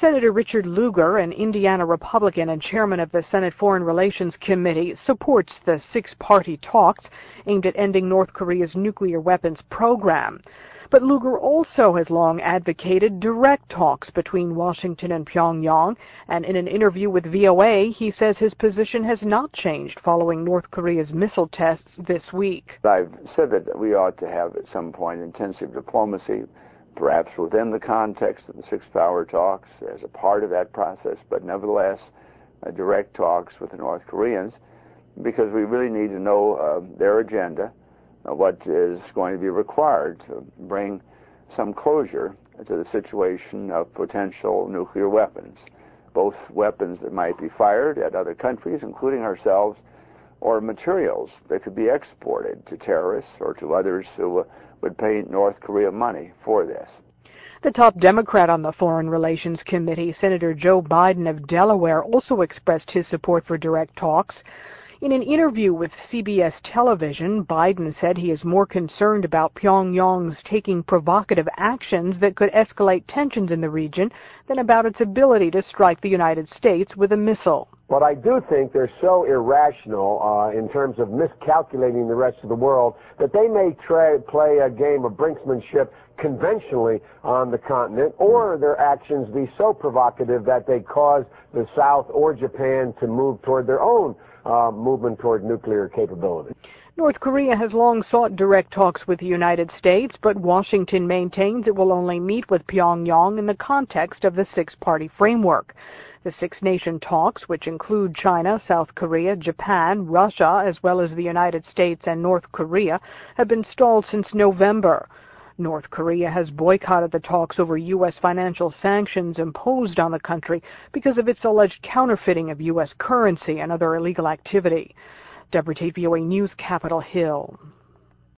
Senator Richard Lugar, an Indiana Republican and chairman of the Senate Foreign Relations Committee, supports the six-party talks aimed at ending North Korea's nuclear weapons program. But Lugar also has long advocated direct talks between Washington and Pyongyang, and in an interview with VOA, he says his position has not changed following North Korea's missile tests this week. I've said that we ought to have at some point intensive diplomacy, perhaps within the context of the six-power talks as a part of that process, but nevertheless direct talks with the North Koreans, because we really need to know their agenda, what is going to be required to bring some closure to the situation of potential nuclear weapons, both weapons that might be fired at other countries, including ourselves, or materials that could be exported to terrorists or to others who would pay North Korea money for this. The top Democrat on the Foreign Relations Committee, Senator Joe Biden of Delaware, also expressed his support for direct talks. In an interview with CBS television, Biden said he is more concerned about Pyongyang's taking provocative actions that could escalate tensions in the region than about its ability to strike the United States with a missile. But I do think they're so irrational in terms of miscalculating the rest of the world that they may play a game of brinksmanship conventionally on the continent, or their actions be so provocative that they cause the South or Japan to move toward their own movement toward nuclear capability. North Korea has long sought direct talks with the United States, but Washington maintains it will only meet with Pyongyang in the context of the six-party framework. The six-nation talks, which include China, South Korea, Japan, Russia, as well as the United States and North Korea, have been stalled since November. North Korea has boycotted the talks over U.S. financial sanctions imposed on the country because of its alleged counterfeiting of U.S. currency and other illegal activity. Deborah Tate, VOA News, Capitol Hill.